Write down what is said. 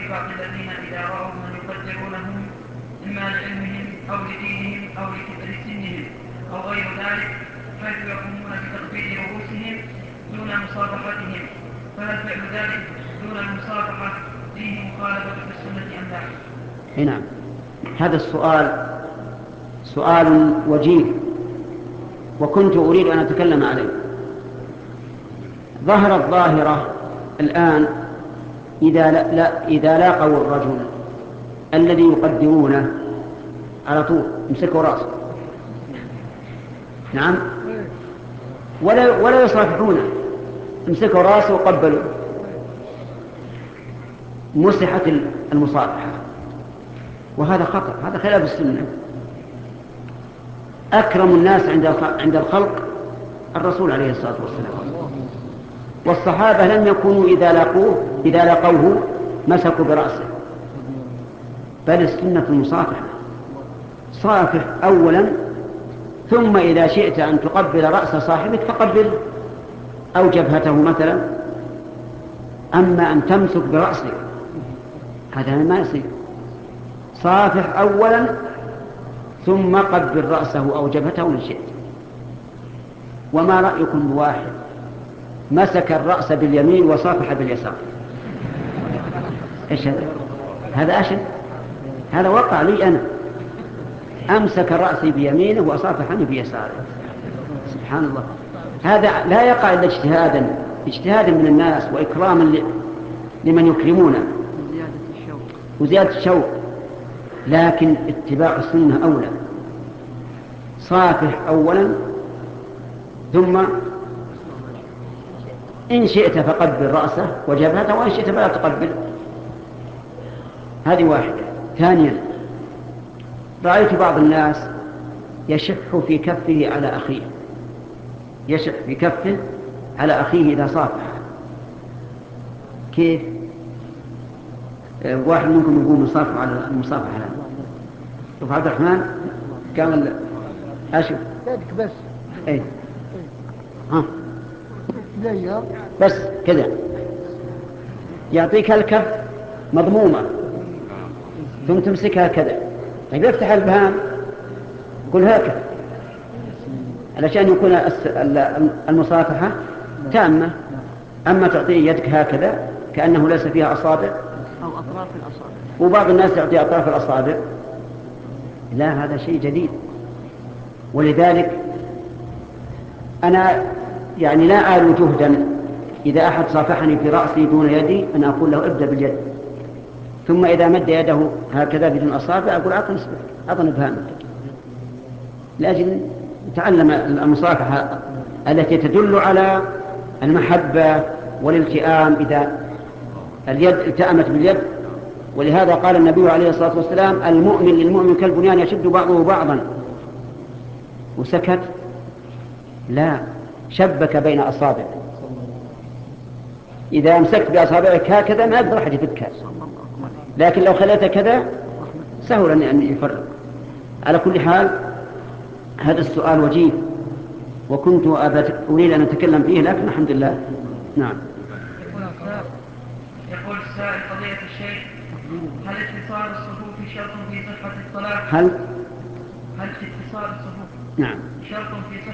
بعض الذين إذا رأوا من يقدرونهم إما لعلمهم أو لدينهم أو لكبر سنهم أو غير ذلك، حيث يقومون بتقبيل رؤوسهم دون مصافحتهم، فهل فعل ذلك دون المصافحة فيه مخالفة في السنة أم لا؟ نعم، هذا السؤال سؤال وجيه وكنت أريد أن أتكلم عليه. ظهرت ظاهرة الآن إذا لاقوا الرجل الذي يقدرونه على طول يمسكوا رأسه، نعم، ولا يصافحونه، يمسكوا رأسه وقبلوا، مسحت المصافحة، وهذا خطأ، هذا خلاف السنة. أكرم الناس عند الخلق الرسول عليه الصلاة والسلام، والصحابة لم يكونوا إذا لقوه مسكوا برأسه، بل السنة المصافحة. صافح أولا، ثم إذا شئت أن تقبل رأس صاحبك فقبل أو جبهته مثلا. أما أن تمسك برأسك هذا ما يصير. صافح أولا ثم قبل رأسه أو جبهته إن شئت. وما رأيكم بواحد مسك الرأس باليمين وصافح باليسار؟ إيش هذا أشد، هذا وقع لي أنا، أمسك رأسي بيمينه وصافحني بيساره، سبحان الله. هذا لا يقع إلا اجتهادا من الناس وإكراما لمن يكرمونه وزيادة الشوق، لكن اتباع السنة أولى. صافح أولا ثم إن شئت فقبل رأسه وجبهته، وإن شئت فلا تقبل. هذه واحدة. ثانيا، رأيت بعض الناس يشح في كفه على أخيه، يشح في كفه على أخيه إذا صافح. كيف؟ واحد منكم يقوم يصافح على المصافحة الآن. شوف عبد الرحمن كامل أشوف بس ايه ها بس كذا، يعطيك الكف مضمومة ثم تمسكها كذا. طيب يفتح البهام قل هكذا علشان يكون المصافحة تامة. أما تعطيه يدك هكذا كأنه ليس فيها أصابع أو أطراف الأصابع، وبعض الناس يعطي أطراف الأصابع، لا، هذا شيء جديد. ولذلك أنا يعني لا آل جهدا إذا أحد صافحني في رأسي دون يدي أن أقول له ابدأ باليد، ثم إذا مد يده هكذا بدون أصابع أقول أعطني بهامك، لأجل نتعلم المصافحة التي تدل على المحبة والالتئام إذا اليد التأمت باليد. ولهذا قال النبي عليه الصلاة والسلام المؤمن للمؤمن كالبنيان يشد بعضه بعضا، وسكت؟ لا، شبك بين أصابعه. إذا أمسكت بأصابعك هكذا ما أقدر أحد يفكها، لكن لو خليت كذا سهل أن يفرق. على كل حال هذا السؤال وجيه وكنت أريد أن أتكلم فيه، لكن الحمد لله. نعم. يقول السائل قضية الشيخ، هل اتصال الصفوف شرط في صحة الصلاة؟ هل اتصال الصفوف نعم شرط في صحة